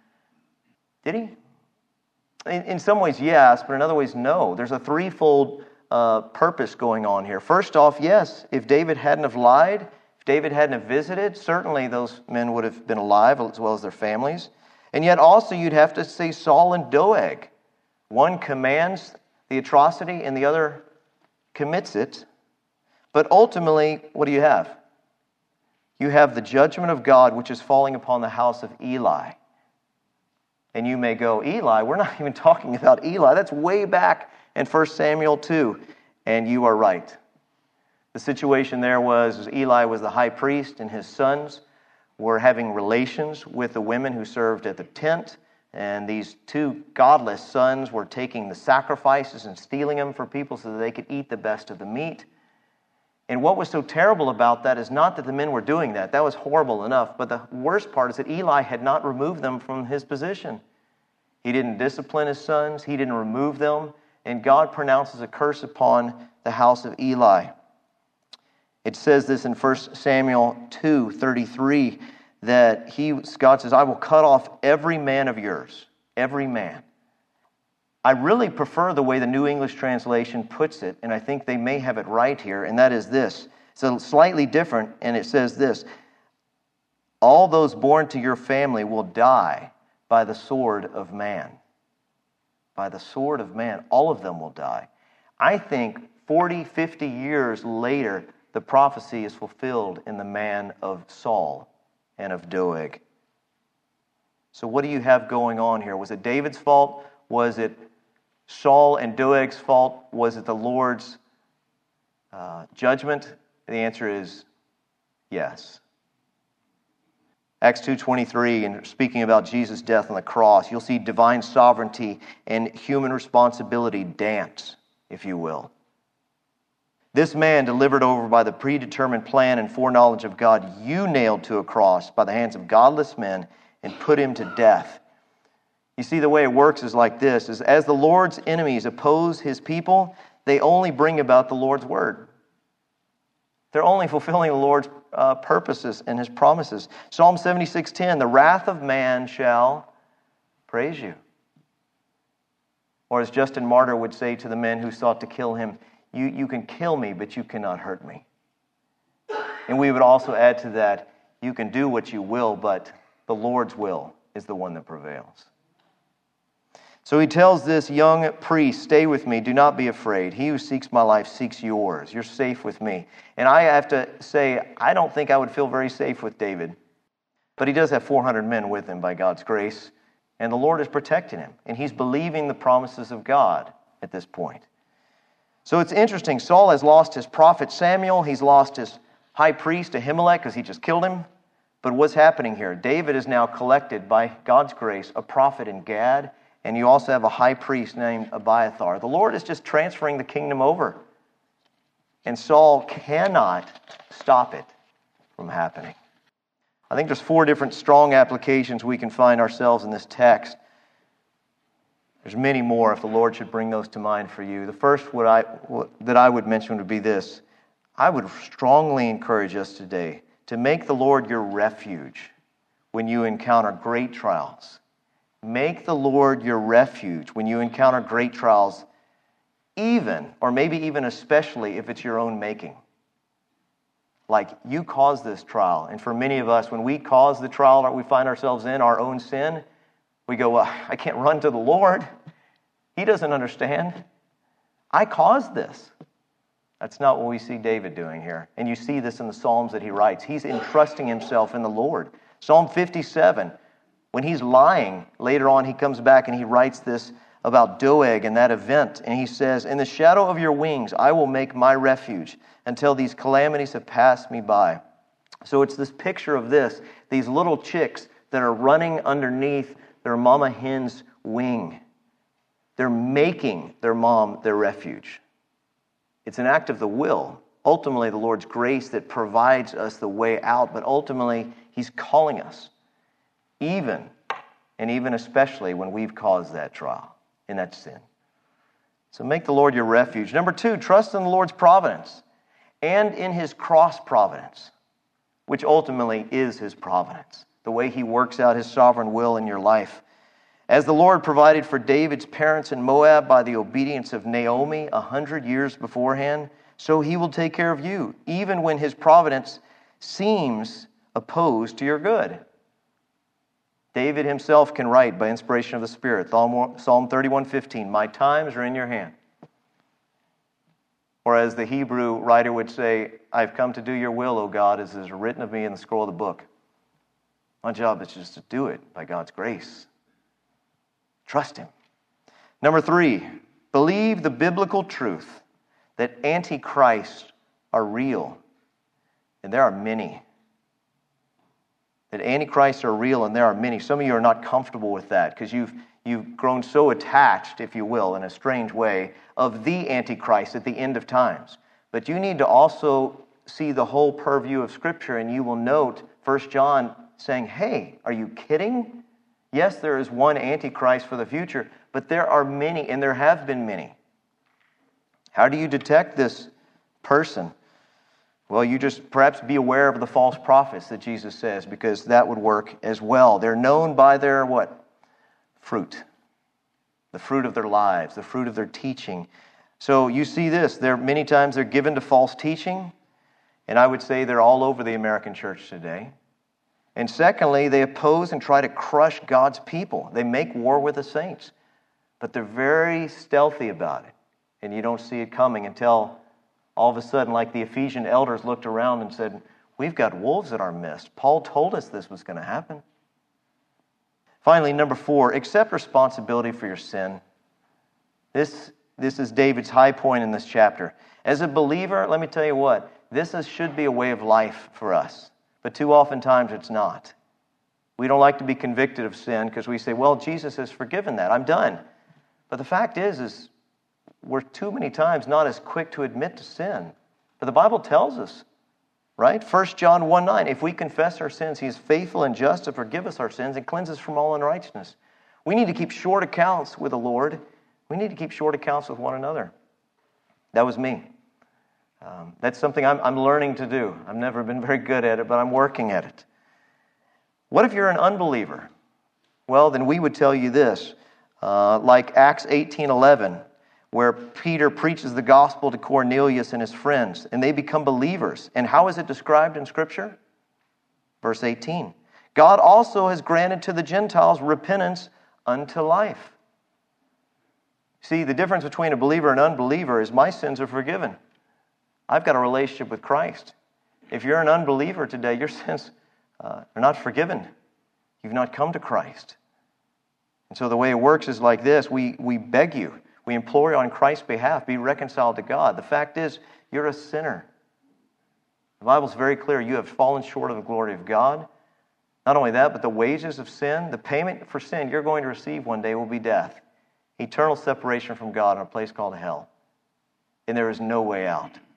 Did he? In some ways, yes, but in other ways, no. There's a threefold purpose going on here. First off, yes, if David hadn't have lied, if David hadn't have visited, certainly those men would have been alive as well as their families. And yet also you'd have to say Saul and Doeg. One commands the atrocity and the other commits it. But ultimately, what do you have? You have the judgment of God which is falling upon the house of Eli. And you may go, Eli? We're not even talking about Eli. That's way back in 1 Samuel 2. And you are right. The situation there was Eli was the high priest and his sons were having relations with the women who served at the tent, and these two godless sons were taking the sacrifices and stealing them for people so that they could eat the best of the meat. And what was so terrible about that is not that the men were doing that. That was horrible enough. But the worst part is that Eli had not removed them from his position. He didn't discipline his sons. He didn't remove them. And God pronounces a curse upon the house of Eli. It says this in 1 Samuel 2:33 that God says, I will cut off every man of yours, every man. I really prefer the way the New English Translation puts it, and I think they may have it right here, and that is this. It's slightly different, and it says this, all those born to your family will die by the sword of man. By the sword of man, all of them will die. I think 40, 50 years later, the prophecy is fulfilled in the man of Saul and of Doeg. So what do you have going on here? Was it David's fault? Was it Saul and Doeg's fault? Was it the Lord's judgment? The answer is yes. Acts 2:23, and speaking about Jesus' death on the cross, you'll see divine sovereignty and human responsibility dance, if you will. This man delivered over by the predetermined plan and foreknowledge of God, you nailed to a cross by the hands of godless men and put him to death. You see, the way it works is like this, is as the Lord's enemies oppose his people, they only bring about the Lord's word. They're only fulfilling the Lord's purposes and his promises. Psalm 76:10, the wrath of man shall praise you. Or as Justin Martyr would say to the men who sought to kill him, you can kill me, but you cannot hurt me. And we would also add to that, you can do what you will, but the Lord's will is the one that prevails. So he tells this young priest, stay with me, do not be afraid. He who seeks my life seeks yours. You're safe with me. And I have to say, I don't think I would feel very safe with David. But he does have 400 men with him by God's grace. And the Lord is protecting him. And he's believing the promises of God at this point. So it's interesting. Saul has lost his prophet Samuel. He's lost his high priest Ahimelech because he just killed him. But what's happening here? David is now collected by God's grace, a prophet in Gad. And you also have a high priest named Abiathar. The Lord is just transferring the kingdom over. And Saul cannot stop it from happening. I think there's 4 different strong applications we can find ourselves in this text. There's many more if the Lord should bring those to mind for you. The first that I would mention would be this. I would strongly encourage us today to make the Lord your refuge when you encounter great trials. Make the Lord your refuge when you encounter great trials, even, or maybe even especially, if it's your own making. Like, you caused this trial. And for many of us, when we cause the trial that we find ourselves in, our own sin, we go, well, I can't run to the Lord. He doesn't understand. I caused this. That's not what we see David doing here. And you see this in the Psalms that he writes. He's entrusting himself in the Lord. Psalm 57, when he's lying, later on he comes back and he writes this about Doeg and that event. And he says, in the shadow of your wings, I will make my refuge until these calamities have passed me by. So it's this picture of this, these little chicks that are running underneath their mama hen's wing. They're making their mom their refuge. It's an act of the will. Ultimately, the Lord's grace that provides us the way out, but ultimately, He's calling us, even especially when we've caused that trial in that sin. So make the Lord your refuge. Number 2, trust in the Lord's providence and in His cross providence, which ultimately is His providence, the way He works out His sovereign will in your life. As the Lord provided for David's parents in Moab by the obedience of Naomi 100 years beforehand, so He will take care of you, even when His providence seems opposed to your good. David himself can write by inspiration of the Spirit, Psalm 31:15, my times are in your hand. Or as the Hebrew writer would say, I've come to do your will, O God, as is written of me in the scroll of the book. My job is just to do it by God's grace. Trust Him. Number 3, believe the biblical truth that antichrists are real. And there are many. That antichrists are real, and there are many. Some of you are not comfortable with that because you've grown so attached, if you will, in a strange way, of the Antichrist at the end of times. But you need to also see the whole purview of Scripture, and you will note 1 John saying, hey, are you kidding? Yes, there is one Antichrist for the future, but there are many, and there have been many. How do you detect this person? Well, you just perhaps be aware of the false prophets that Jesus says, because that would work as well. They're known by their what? Fruit. The fruit of their lives, the fruit of their teaching. So you see this. Many times they're given to false teaching, and I would say they're all over the American church today. And secondly, they oppose and try to crush God's people. They make war with the saints, but they're very stealthy about it, and you don't see it coming until all of a sudden, like the Ephesian elders looked around and said, we've got wolves in our midst. Paul told us this was going to happen. Finally, number 4, accept responsibility for your sin. This is David's high point in this chapter. As a believer, let me tell you what, this should be a way of life for us. But too often times it's not. We don't like to be convicted of sin because we say, well, Jesus has forgiven that. I'm done. But the fact is we're too many times not as quick to admit to sin. But the Bible tells us, right? 1 John 1:9, if we confess our sins, He is faithful and just to forgive us our sins and cleanse us from all unrighteousness. We need to keep short accounts with the Lord. We need to keep short accounts with one another. That was me. That's something I'm learning to do. I've never been very good at it, but I'm working at it. What if you're an unbeliever? Well, then we would tell you this, like Acts 18:11, where Peter preaches the gospel to Cornelius and his friends, and they become believers. And how is it described in Scripture? Verse 18. God also has granted to the Gentiles repentance unto life. See, the difference between a believer and unbeliever is my sins are forgiven. I've got a relationship with Christ. If you're an unbeliever today, your sins are not forgiven. You've not come to Christ. And so the way it works is like this. We beg you. We implore you on Christ's behalf, be reconciled to God. The fact is, you're a sinner. The Bible's very clear. You have fallen short of the glory of God. Not only that, but the wages of sin, the payment for sin you're going to receive one day will be death. Eternal separation from God in a place called hell. And there is no way out.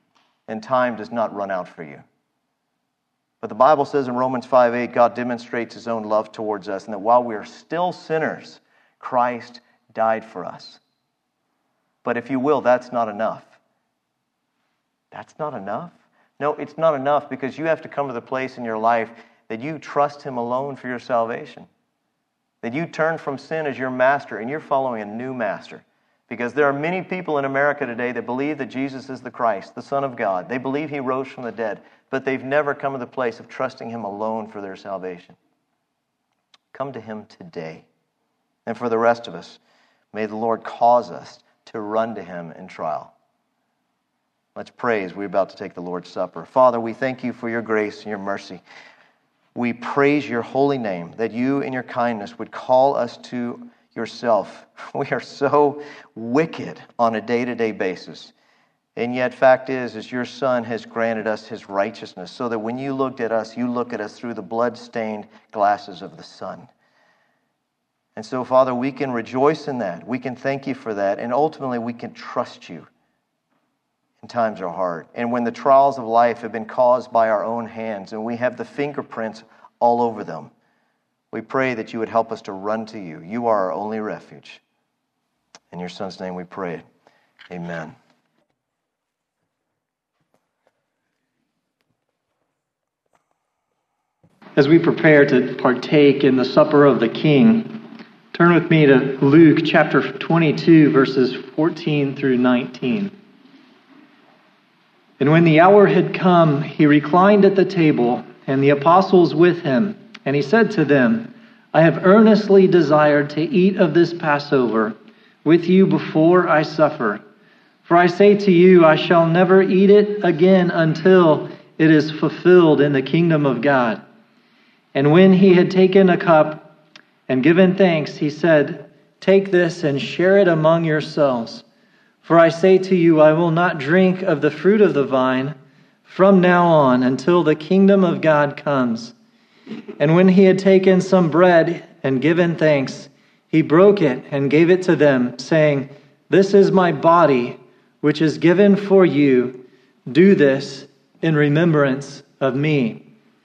and time does not run out for you. But the Bible says in Romans 5:8, God demonstrates his own love towards us, and that while we are still sinners, Christ died for us. But if you will, that's not enough. That's not enough? No, it's not enough, because you have to come to the place in your life that you trust him alone for your salvation. That you turn from sin as your master and you're following a new master. Because there are many people in America today that believe that Jesus is the Christ, the Son of God. They believe he rose from the dead, but they've never come to the place of trusting him alone for their salvation. Come to him today. And for the rest of us, may the Lord cause us to run to him in trial. Let's pray as we're about to take the Lord's Supper. Father, we thank you for your grace and your mercy. We praise your holy name, that you in your kindness would call us to yourself. We are so wicked on a day-to-day basis. And yet, fact is your Son has granted us his righteousness, so that when you looked at us, you look at us through the blood-stained glasses of the Son. And so, Father, we can rejoice in that. We can thank you for that. And ultimately, we can trust you when times are hard. And when the trials of life have been caused by our own hands, and we have the fingerprints all over them, we pray that you would help us to run to you. You are our only refuge. In your Son's name we pray. Amen. As we prepare to partake in the supper of the King, turn with me to Luke chapter 22, verses 14 through 19. And when the hour had come, he reclined at the table, and the apostles with him. And he said to them, I have earnestly desired to eat of this Passover with you before I suffer. For I say to you, I shall never eat it again until it is fulfilled in the kingdom of God. And when he had taken a cup and given thanks, he said, Take this and share it among yourselves. For I say to you, I will not drink of the fruit of the vine from now on until the kingdom of God comes. And when he had taken some bread and given thanks, he broke it and gave it to them, saying, This is my body, which is given for you. Do this in remembrance of me.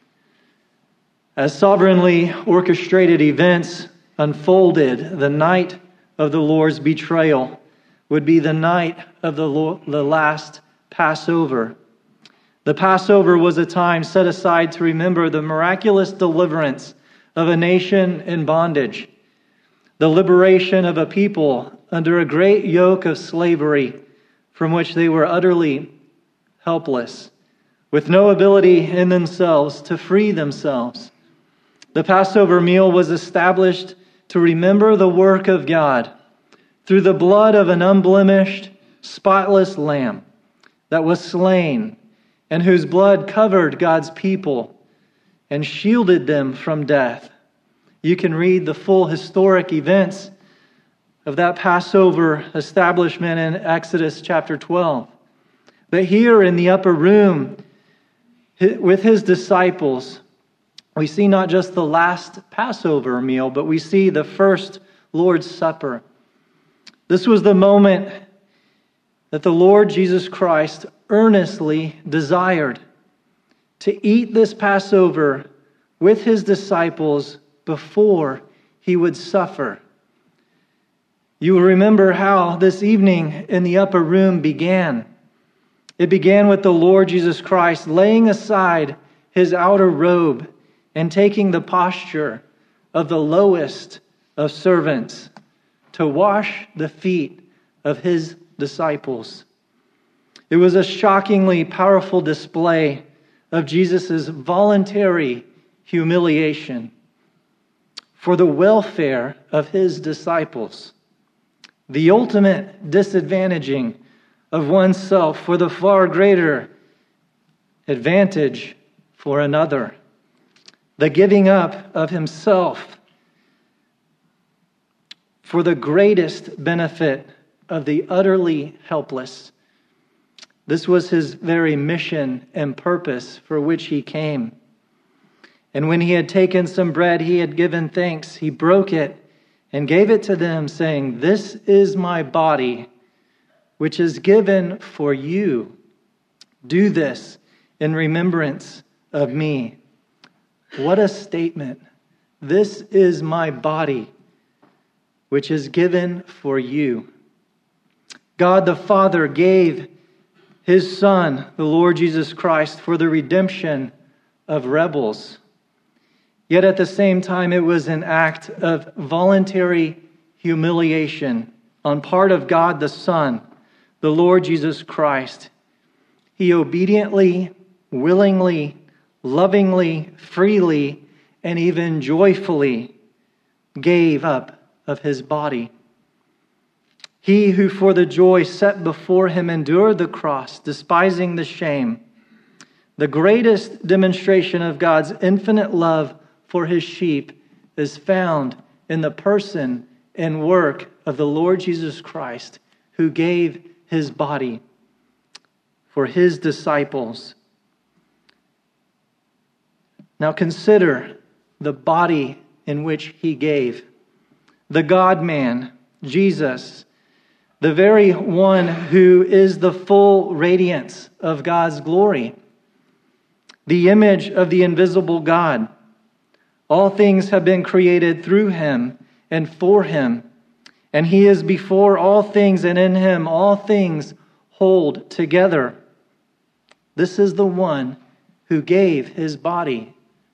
As sovereignly orchestrated events unfolded, the night of the Lord's betrayal would be the night of the last Passover. The Passover was a time set aside to remember the miraculous deliverance of a nation in bondage, the liberation of a people under a great yoke of slavery from which they were utterly helpless, with no ability in themselves to free themselves. The Passover meal was established to remember the work of God through the blood of an unblemished, spotless lamb that was slain and whose blood covered God's people and shielded them from death. You can read the full historic events of that Passover establishment in Exodus chapter 12. But here in the upper room with his disciples, we see not just the last Passover meal, but we see the first Lord's Supper. This was the moment that the Lord Jesus Christ earnestly desired to eat this Passover with his disciples before he would suffer. You will remember how this evening in the upper room began. It began with the Lord Jesus Christ laying aside his outer robe and taking the posture of the lowest of servants to wash the feet of his disciples. It was a shockingly powerful display of Jesus' voluntary humiliation for the welfare of his disciples, the ultimate disadvantaging of oneself for the far greater advantage for another, the giving up of himself for the greatest benefit of the utterly helpless. This was his very mission and purpose for which he came. And when he had taken some bread, he had given thanks. He broke it and gave it to them, saying, This is my body, which is given for you. Do this in remembrance of me." What a statement. This is my body, which is given for you. God the Father gave his Son, the Lord Jesus Christ, for the redemption of rebels. Yet at the same time, it was an act of voluntary humiliation on part of God the Son, the Lord Jesus Christ. He obediently, willingly, lovingly, freely, and even joyfully gave up of his body. He who for the joy set before him endured the cross, despising the shame. The greatest demonstration of God's infinite love for his sheep is found in the person and work of the Lord Jesus Christ, who gave his body for his disciples. Now consider the body in which he gave. The God-man, Jesus, the very one who is the full radiance of God's glory, the image of the invisible God. All things have been created through him and for him, and he is before all things, and in him all things hold together. This is the one who gave his body.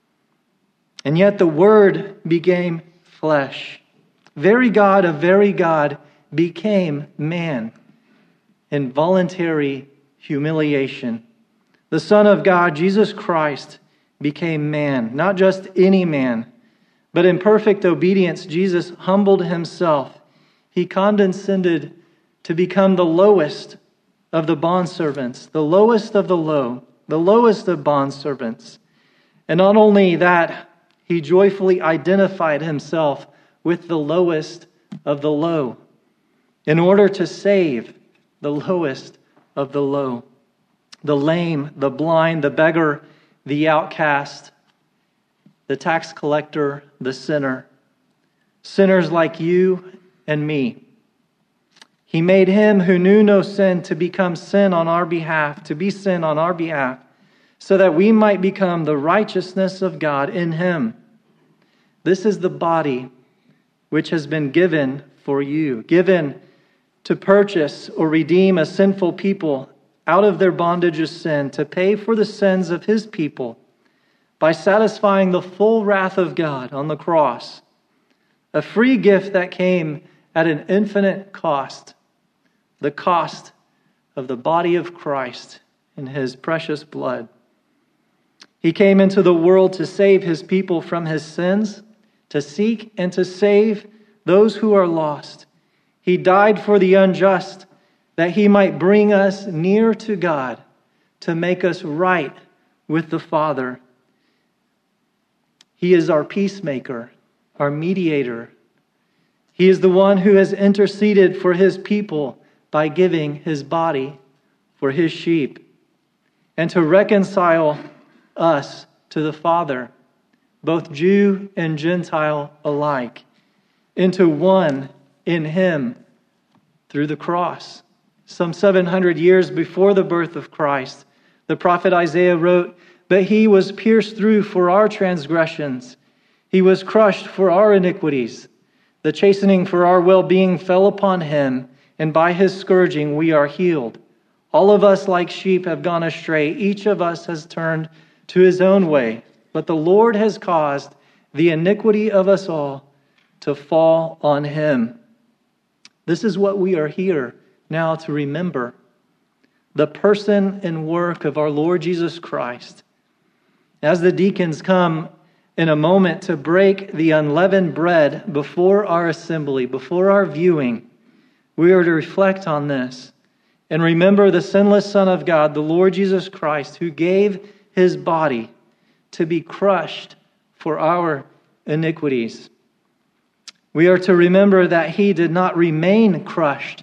And yet the Word became flesh. Very God of very God became man in voluntary humiliation. The Son of God, Jesus Christ, became man, not just any man, but in perfect obedience, Jesus humbled himself. He condescended to become the lowest of the bondservants, the lowest of the low, the lowest of bondservants. And not only that, he joyfully identified himself with the lowest of the low in order to save the lowest of the low, the lame, the blind, the beggar, the outcast, the tax collector, the sinner, sinners like you and me. He made him who knew no sin to become sin on our behalf, to be sin on our behalf, so that we might become the righteousness of God in him. This is the body which has been given for you, given to purchase or redeem a sinful people out of their bondage of sin, to pay for the sins of his people by satisfying the full wrath of God on the cross. A free gift that came at an infinite cost, the cost of the body of Christ in his precious blood. He came into the world to save his people from his sins, to seek and to save those who are lost. He died for the unjust, that he might bring us near to God, to make us right with the Father. He is our peacemaker, our mediator. He is the one who has interceded for his people by giving his body for his sheep, and to reconcile us to the Father, both Jew and Gentile alike, into one in him through the cross. Some 700 years before the birth of Christ, the prophet Isaiah wrote, "But he was pierced through for our transgressions. He was crushed for our iniquities. The chastening for our well-being fell upon him, and by his scourging we are healed. All of us like sheep have gone astray. Each of us has turned to his own way. But the Lord has caused the iniquity of us all to fall on him." This is what we are here now to remember. The person and work of our Lord Jesus Christ. As the deacons come in a moment to break the unleavened bread before our assembly, before our viewing, we are to reflect on this and remember the sinless Son of God, the Lord Jesus Christ, who gave his body to be crushed for our iniquities. We are to remember that he did not remain crushed,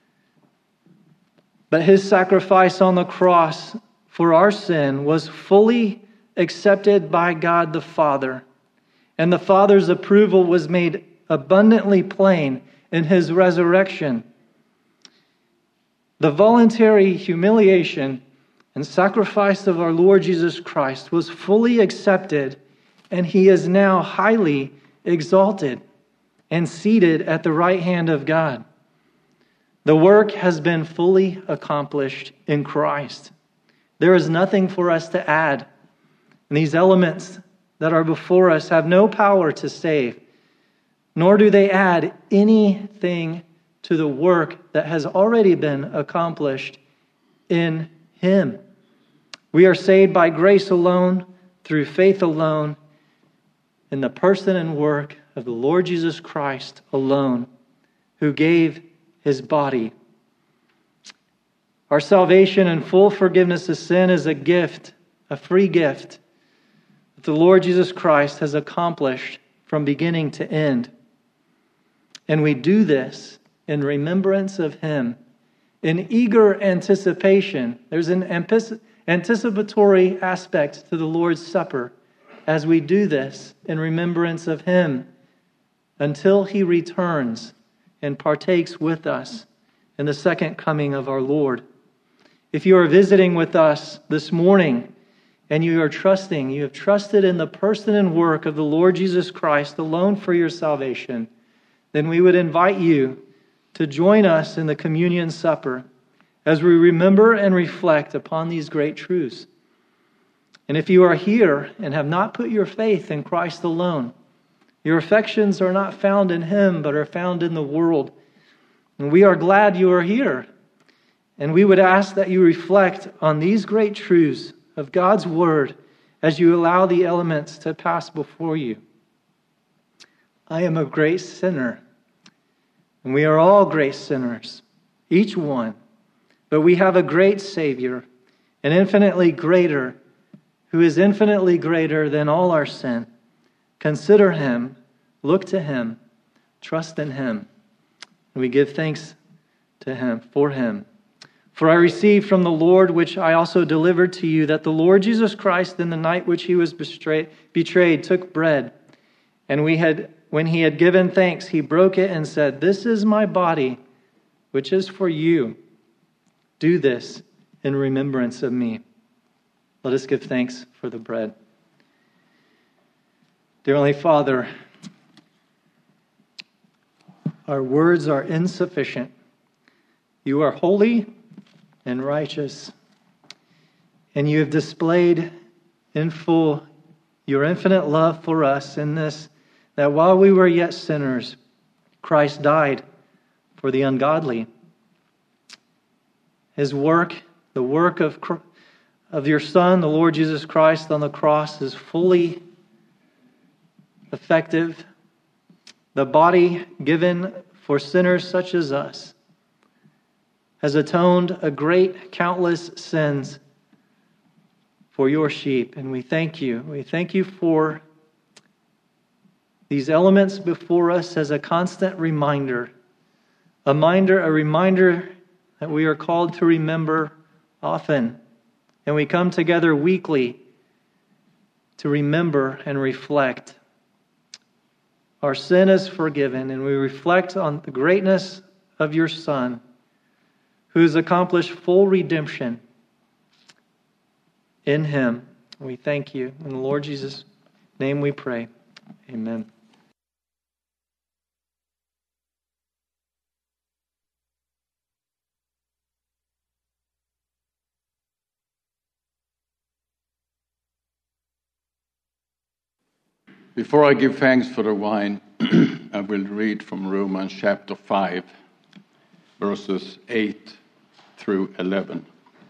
but his sacrifice on the cross for our sin was fully accepted by God the Father, and the Father's approval was made abundantly plain in his resurrection. The voluntary humiliation and sacrifice of our Lord Jesus Christ was fully accepted, and he is now highly exalted and seated at the right hand of God. The work has been fully accomplished in Christ. There is nothing for us to add. And these elements that are before us have no power to save, nor do they add anything to the work that has already been accomplished in Him. We are saved by grace alone, through faith alone, in the person and work of the Lord Jesus Christ alone, who gave His body. Our salvation and full forgiveness of sin is a gift, a free gift, that the Lord Jesus Christ has accomplished from beginning to end. And we do this in remembrance of Him, in eager anticipation. There's an anticipatory aspect to the Lord's Supper as we do this in remembrance of Him until He returns and partakes with us in the second coming of our Lord. If you are visiting with us this morning and you have trusted in the person and work of the Lord Jesus Christ alone for your salvation, then we would invite you to join us in the communion supper as we remember and reflect upon these great truths. And if you are here and have not put your faith in Christ alone, your affections are not found in Him, but are found in the world. And we are glad you are here. And we would ask that you reflect on these great truths of God's Word as you allow the elements to pass before you. I am a great sinner. And we are all great sinners, each one. But we have a great Savior, an infinitely greater, who is infinitely greater than all our sin. Consider Him, look to Him, trust in Him. And we give thanks to Him, for Him. For I received from the Lord, which I also delivered to you, that the Lord Jesus Christ, in the night which He was betrayed, took bread. And when He had given thanks, He broke it and said, "This is my body, which is for you. Do this in remembrance of me." Let us give thanks for the bread. Dear Heavenly Father, our words are insufficient. You are holy and righteous, and you have displayed in full your infinite love for us in this, that while we were yet sinners, Christ died for the ungodly. His work, the work of your Son, the Lord Jesus Christ on the cross, is fully effective. The body given for sinners such as us has atoned a great countless sins for your sheep. And we thank you. We thank you for these elements before us as a constant reminder. A reminder that we are called to remember often. And we come together weekly to remember and reflect. Our sin is forgiven, and we reflect on the greatness of your Son, who has accomplished full redemption in Him. We thank you. In the Lord Jesus' name we pray. Amen. Before I give thanks for the wine, I will read from Romans chapter 5, verses 8 through 11.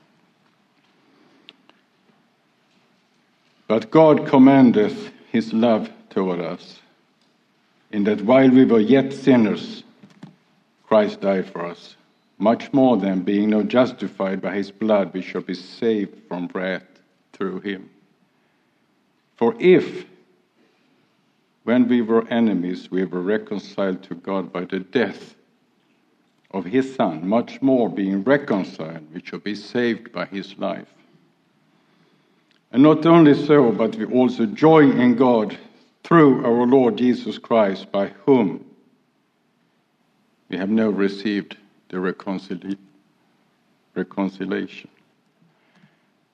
But God commendeth His love toward us, in that while we were yet sinners, Christ died for us. Much more than, being now justified by His blood, we shall be saved from wrath through Him. For if, when we were enemies, we were reconciled to God by the death of His Son, much more being reconciled, we shall be saved by His life. And not only so, but we also joy in God through our Lord Jesus Christ, by whom we have now received the reconciliation.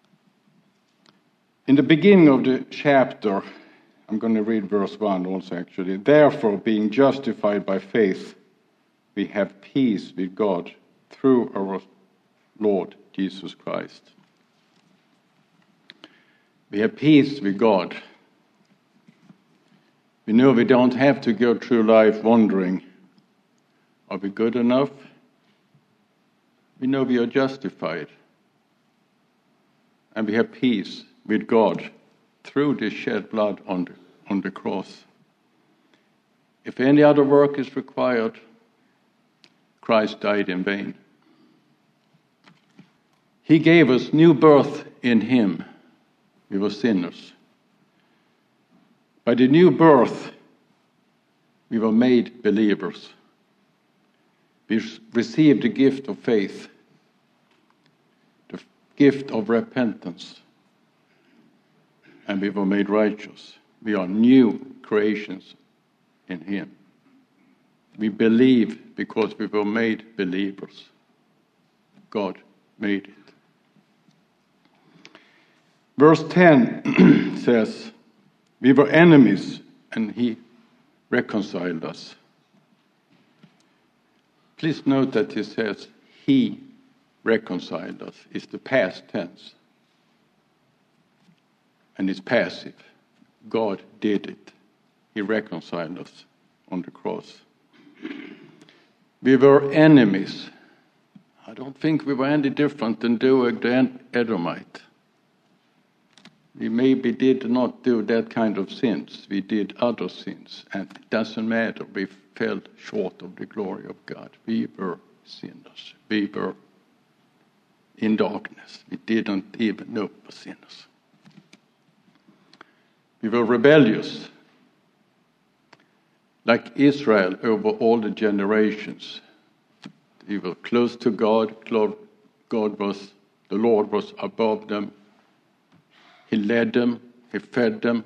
In the beginning of the chapter, I'm going to read verse 1 also actually. Therefore, being justified by faith, we have peace with God through our Lord Jesus Christ. We have peace with God. We know we don't have to go through life wondering, are we good enough? We know we are justified. And we have peace with God through the shed blood on the cross. If any other work is required, Christ died in vain. He gave us new birth in him. We were sinners. By the new birth, we were made believers. We received the gift of faith, the gift of repentance, and we were made righteous. We are new creations in him. We believe because we were made believers. God made it. Verse 10 says, we were enemies and he reconciled us. Please note that he says, he reconciled us. It's the past tense. And it's passive. God did it. He reconciled us on the cross. We were enemies. I don't think we were any different than Doeg the Edomite. We maybe did not do that kind of sins. We did other sins. And it doesn't matter. We fell short of the glory of God. We were sinners. We were in darkness. We didn't even know we were sinners. We were rebellious. Like Israel over all the generations. We were close to God. The Lord was above them. He led them, he fed them.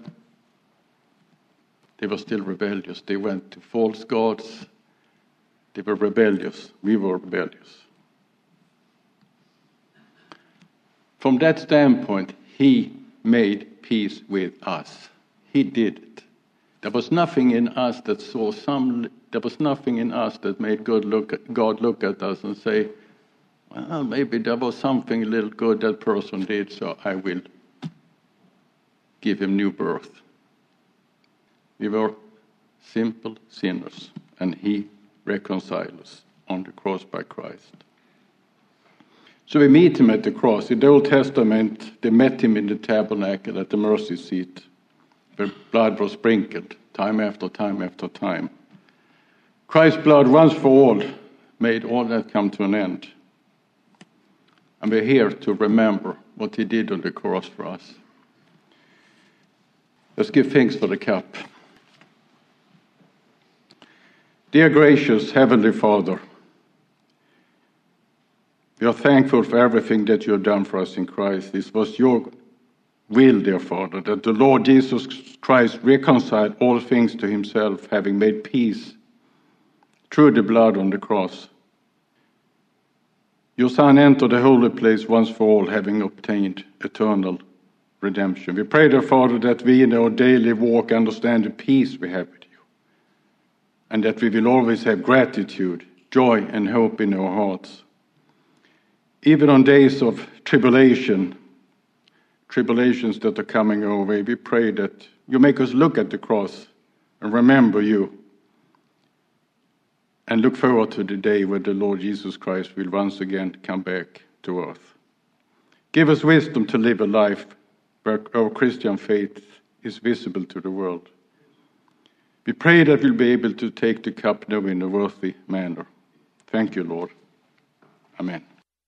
They were still rebellious. They went to false gods. They were rebellious. We were rebellious. From that standpoint, he made peace with us. He did it. There was nothing in us that there was nothing in us that made God look at us and say, well, maybe there was something a little good that person did, so I will give him new birth. We were simple sinners, and he reconciled us on the cross by Christ. So we meet him at the cross. In the Old Testament, they met him in the tabernacle at the mercy seat, where blood was sprinkled time after time after time. Christ's blood once for all made all that come to an end. And we're here to remember what he did on the cross for us. Let's give thanks for the cup. Dear gracious Heavenly Father, we are thankful for everything that you have done for us in Christ. This was your will, dear Father, that the Lord Jesus Christ reconciled all things to himself, having made peace through the blood on the cross. Your Son entered the holy place once for all, having obtained eternal redemption. We pray, dear Father, that we in our daily walk understand the peace we have with you, and that we will always have gratitude, joy, and hope in our hearts. Even on days of tribulations that are coming our way, we pray that you make us look at the cross and remember you, and look forward to the day when the Lord Jesus Christ will once again come back to earth. Give us wisdom to live a life where our Christian faith is visible to the world. We pray that we'll be able to take the cup now in a worthy manner. Thank you, Lord. Amen.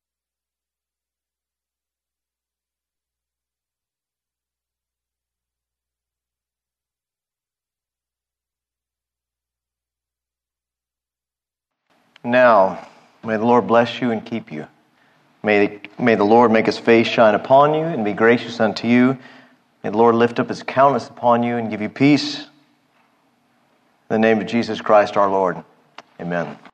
Now, may the Lord bless you and keep you. May the Lord make his face shine upon you and be gracious unto you. May the Lord lift up his countenance upon you and give you peace. In the name of Jesus Christ our Lord. Amen.